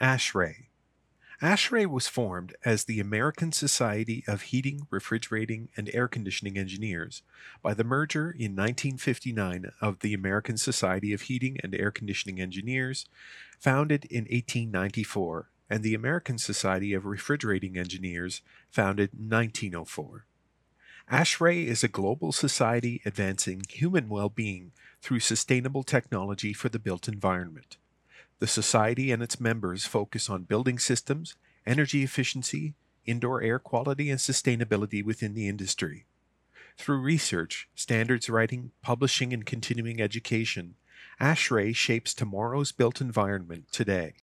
ASHRAE. ASHRAE was formed as the American Society of Heating, Refrigerating, and Air Conditioning Engineers by the merger in 1959 of the American Society of Heating and Air Conditioning Engineers, founded in 1894, and the American Society of Refrigerating Engineers, founded in 1904. ASHRAE is a global society advancing human well-being through sustainable technology for the built environment. The Society and its members focus on building systems, energy efficiency, indoor air quality, and sustainability within the industry. Through research, standards writing, publishing, and continuing education, ASHRAE shapes tomorrow's built environment today.